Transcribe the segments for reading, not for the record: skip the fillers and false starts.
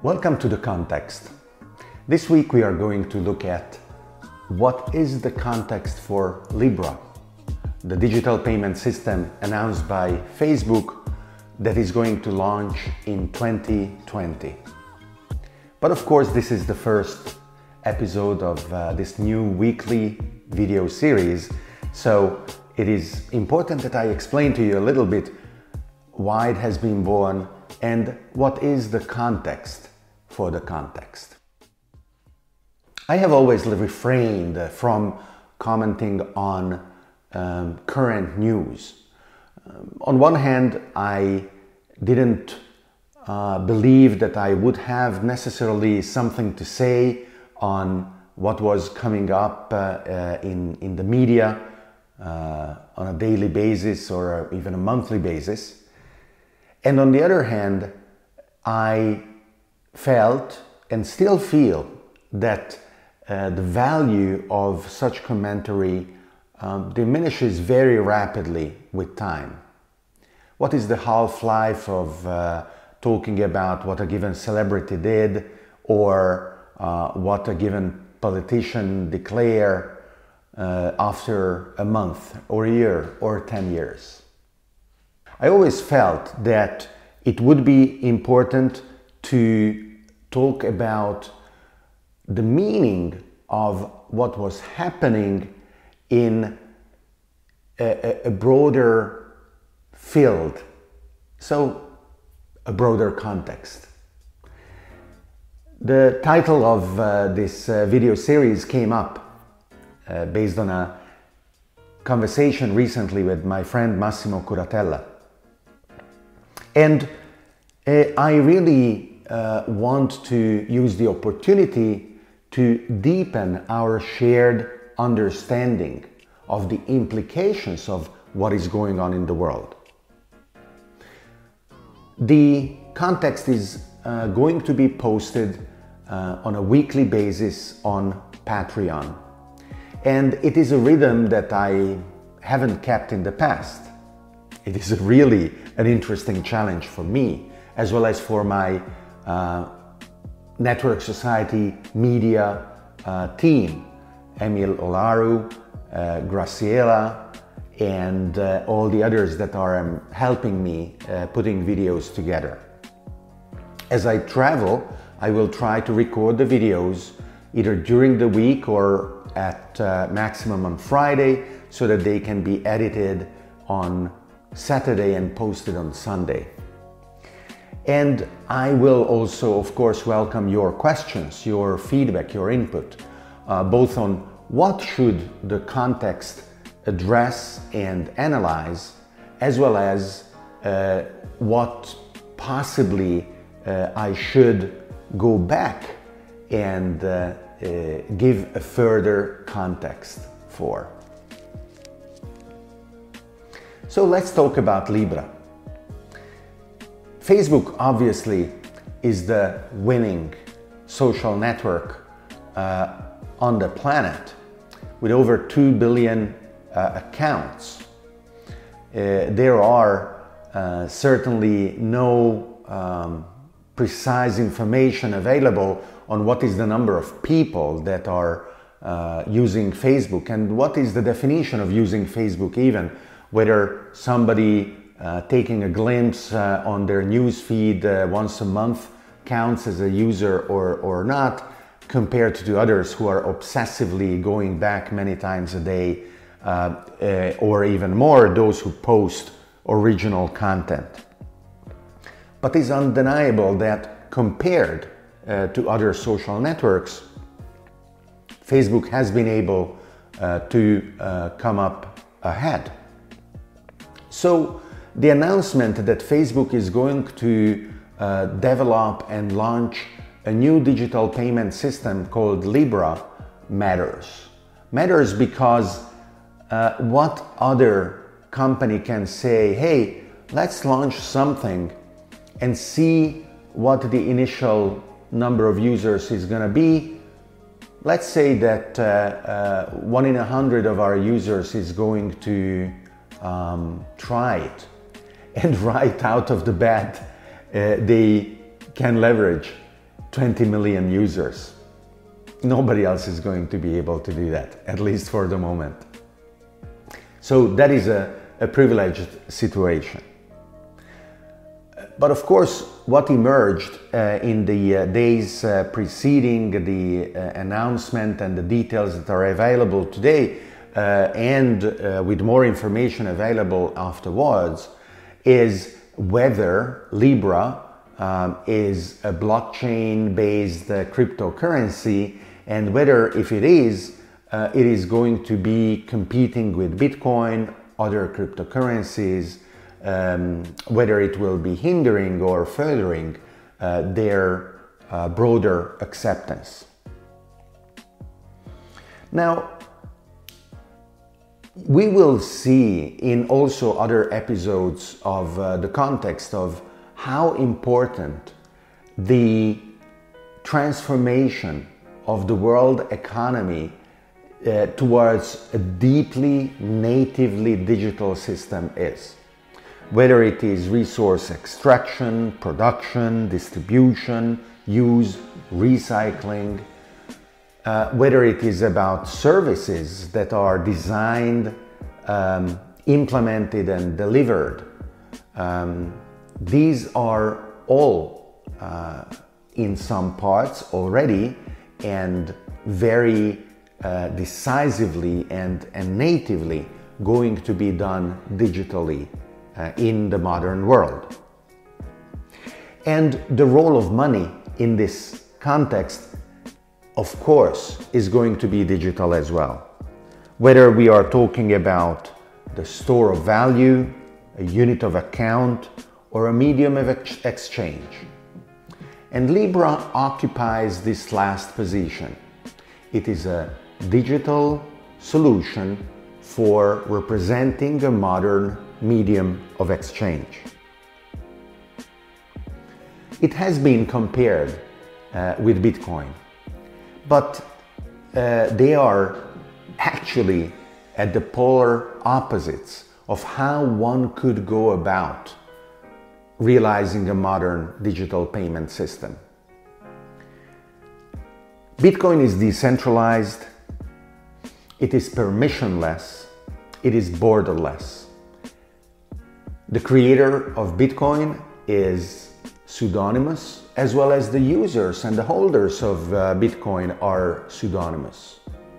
Welcome to The Context. This week we are going to look at what is the context for Libra, the digital payment system announced by Facebook that is going to launch in 2020. But of course, this is the first episode of this new weekly video series, so it is important that I explain to you a little bit why it has been born and what is the context for the context. I have always refrained from commenting on current news. On one hand, I didn't believe that I would have necessarily something to say on what was coming up in the media on a daily basis or even a monthly basis. And on the other hand, I felt and still feel that the value of such commentary diminishes very rapidly with time. What is the half-life of talking about what a given celebrity did or what a given politician declare after a month or a year or 10 years? I always felt that it would be important to talk about the meaning of what was happening in a broader field, so a broader context. The title of this video series came up based on a conversation recently with my friend Massimo Curatella. And I really want to use the opportunity to deepen our shared understanding of the implications of what is going on in the world. The context is going to be posted on a weekly basis on Patreon. And it is a rhythm that I haven't kept in the past. It is really an interesting challenge for me, as well as for my Network Society media team, Emil Olaru, Graciela, and all the others that are helping me putting videos together. As I travel, I will try to record the videos either during the week or at maximum on Friday so that they can be edited on Saturday and posted on Sunday. And I will also, of course, welcome your questions, your feedback, your input, both on what should the context address and analyze, as well as what possibly I should go back and give a further context for. So let's talk about Libra. Facebook obviously is the winning social network on the planet with over 2 billion accounts. There are certainly no precise information available on what is the number of people that are using Facebook and what is the definition of using Facebook even, whether somebody taking a glimpse on their news feed once a month counts as a user or not, compared to others who are obsessively going back many times a day, or even more, those who post original content. But it's undeniable that compared to other social networks, Facebook has been able to come up ahead. So the announcement that Facebook is going to develop and launch a new digital payment system called Libra matters. Matters because what other company can say, hey, let's launch something and see what the initial number of users is going to be. Let's say that 1 in 100 of our users is going to try it. And right out of the bat, they can leverage 20 million users. Nobody else is going to be able to do that, at least for the moment. So that is a privileged situation. But of course, what emerged in the days preceding the announcement and the details that are available today, and with more information available afterwards, is whether Libra is a blockchain-based cryptocurrency, and whether, if it is going to be competing with Bitcoin, other cryptocurrencies, whether it will be hindering or furthering their broader acceptance. Now, we will see in also other episodes of the context of how important the transformation of the world economy towards a deeply, natively digital system is. Whether it is resource extraction, production, distribution, use, recycling, whether it is about services that are designed, implemented and delivered. These are all in some parts already and very decisively and natively going to be done digitally in the modern world. And the role of money in this context, of course, is going to be digital as well. Whether we are talking about the store of value, a unit of account, or a medium of exchange. And Libra occupies this last position. It is a digital solution for representing a modern medium of exchange. It has been compared with Bitcoin, but they are actually at the polar opposites of how one could go about realizing a modern digital payment system. Bitcoin is decentralized, it is permissionless, it is borderless. The creator of Bitcoin is pseudonymous, as well as the users and the holders of Bitcoin are pseudonymous.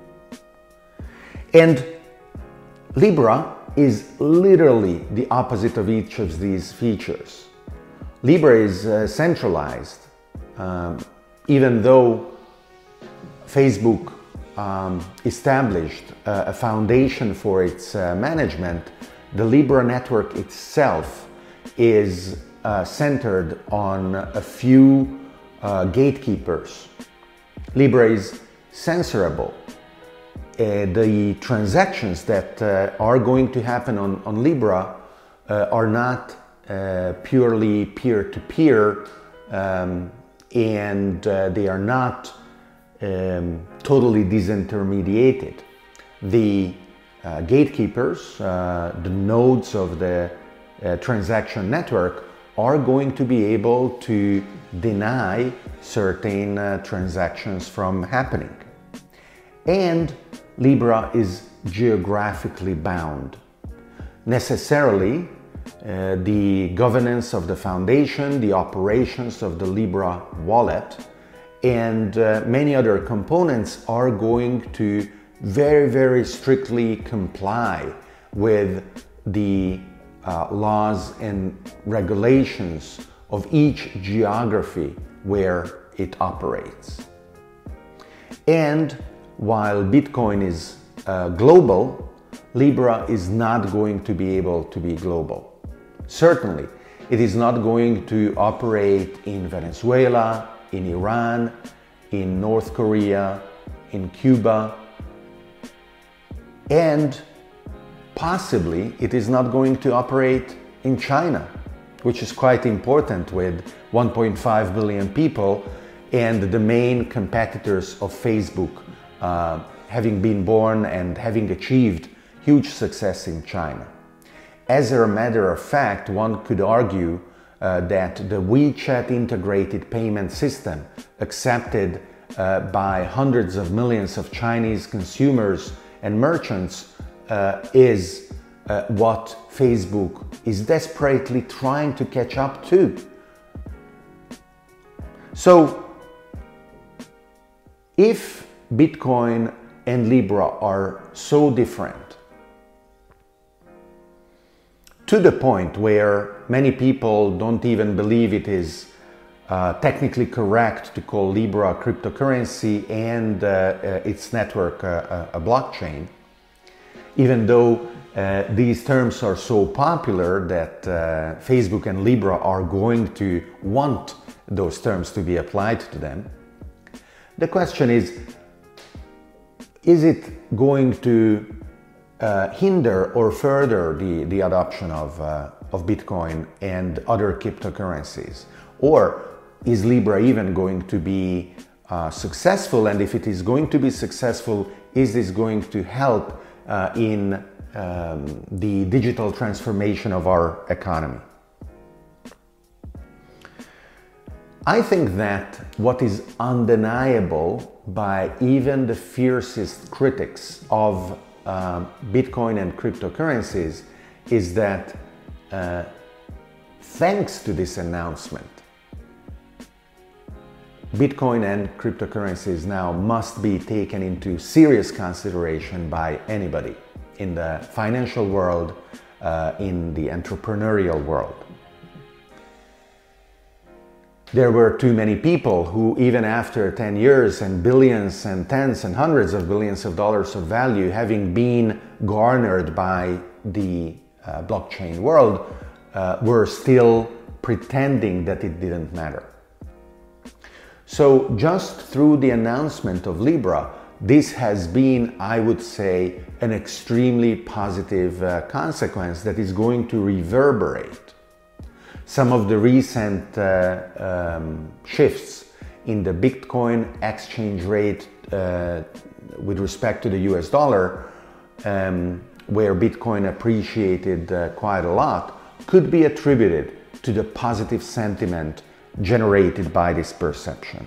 And Libra is literally the opposite of each of these features. Libra is centralized, even though Facebook established a foundation for its management. The Libra network itself is centered on a few gatekeepers. Libra is censorable. The transactions that are going to happen on Libra are not purely peer-to-peer, and they are not totally disintermediated. The gatekeepers, the nodes of the transaction network, are going to be able to deny certain transactions from happening. And Libra is geographically bound. Necessarily, the governance of the foundation, the operations of the Libra wallet, and many other components are going to very, very strictly comply with the laws and regulations of each geography where it operates. And while Bitcoin is global, Libra is not going to be able to be global. Certainly, it is not going to operate in Venezuela, in Iran, in North Korea, in Cuba, and possibly it is not going to operate in China, which is quite important with 1.5 billion people and the main competitors of Facebook having been born and having achieved huge success in China. As a matter of fact, one could argue that the WeChat integrated payment system accepted by hundreds of millions of Chinese consumers and merchants is what Facebook is desperately trying to catch up to. So, if Bitcoin and Libra are so different, to the point where many people don't even believe it is technically correct to call Libra a cryptocurrency and its network a blockchain, even though these terms are so popular that Facebook and Libra are going to want those terms to be applied to them. The question is it going to hinder or further the adoption of Bitcoin and other cryptocurrencies? Or is Libra even going to be successful? And if it is going to be successful, is this going to help in the digital transformation of our economy? I think that what is undeniable by even the fiercest critics of Bitcoin and cryptocurrencies is that thanks to this announcement, Bitcoin and cryptocurrencies now must be taken into serious consideration by anybody in the financial world, in the entrepreneurial world. There were too many people who, even after 10 years and billions and tens and hundreds of billions of dollars of value having been garnered by the blockchain world, were still pretending that it didn't matter. So just through the announcement of Libra, this has been, I would say, an extremely positive consequence that is going to reverberate. Some of the recent shifts in the Bitcoin exchange rate with respect to the US dollar, where Bitcoin appreciated quite a lot, could be attributed to the positive sentiment generated by this perception.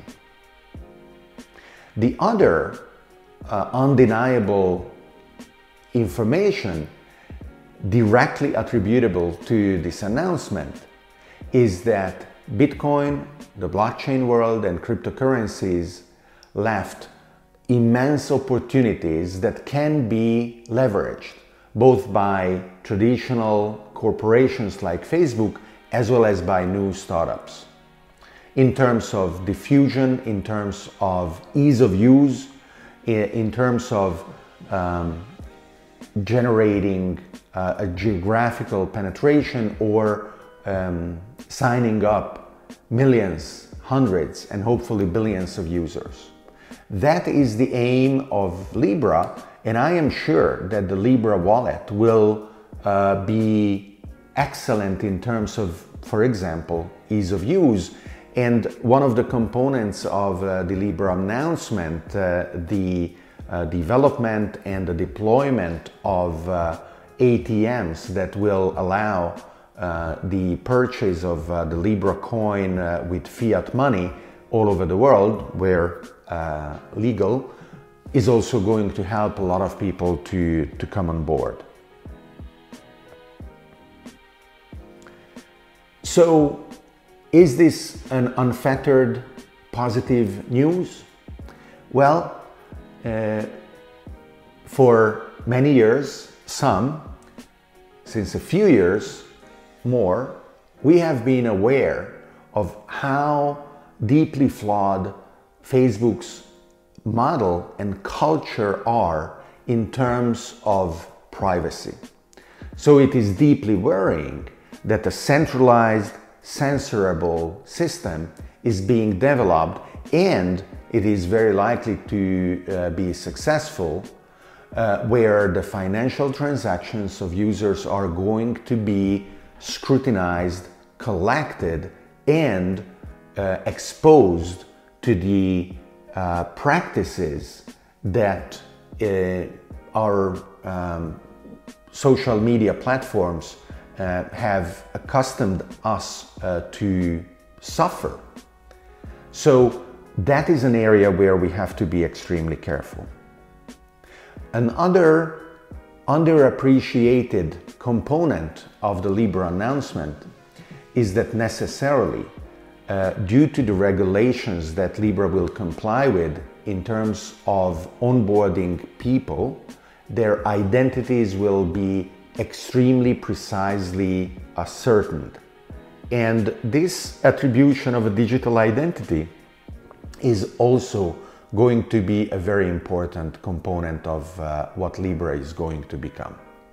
The other undeniable information directly attributable to this announcement is that Bitcoin, the blockchain world, and cryptocurrencies left immense opportunities that can be leveraged both by traditional corporations like Facebook as well as by new startups. In terms of diffusion, in terms of ease of use, in terms of generating a geographical penetration or signing up millions, hundreds, and hopefully billions of users. That is the aim of Libra, and I am sure that the Libra wallet will be excellent in terms of, for example, ease of use. And one of the components of the Libra announcement, the development and the deployment of ATMs that will allow the purchase of the Libra coin with fiat money all over the world, where legal, is also going to help a lot of people to come on board. So, is this an unfettered positive news? Well, for many years, since a few years more, we have been aware of how deeply flawed Facebook's model and culture are in terms of privacy. So it is deeply worrying that a centralized, censorable system is being developed, and it is very likely to be successful, where the financial transactions of users are going to be scrutinized, collected, and exposed to the practices that our social media platforms have accustomed us to suffer. So that is an area where we have to be extremely careful. Another underappreciated component of the Libra announcement is that necessarily, due to the regulations that Libra will comply with in terms of onboarding people, their identities will be extremely precisely ascertained. And this attribution of a digital identity is also going to be a very important component of what Libra is going to become.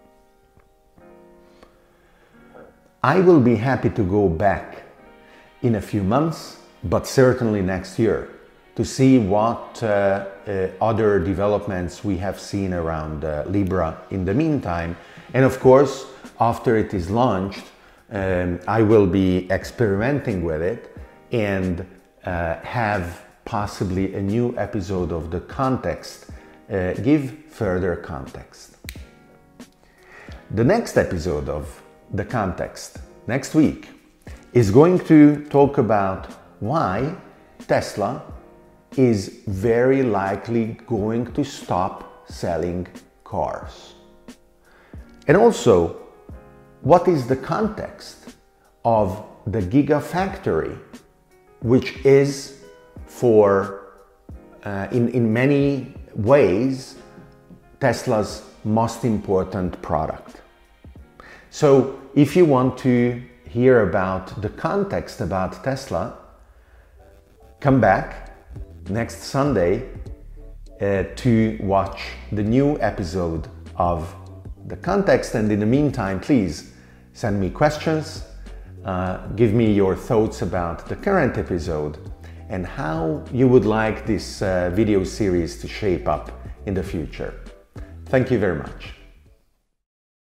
I will be happy to go back in a few months, but certainly next year, to see what other developments we have seen around Libra in the meantime. And of course, after it is launched, I will be experimenting with it and have possibly a new episode of The Context give further context. The next episode of The Context next week is going to talk about why Tesla is very likely going to stop selling cars. And also, what is the context of the Gigafactory, which is in many ways Tesla's most important product. So if you want to hear about the context about Tesla, come back next Sunday to watch the new episode of The Context. And in the meantime, please send me questions, give me your thoughts about the current episode and how you would like this video series to shape up in the future. Thank you very much.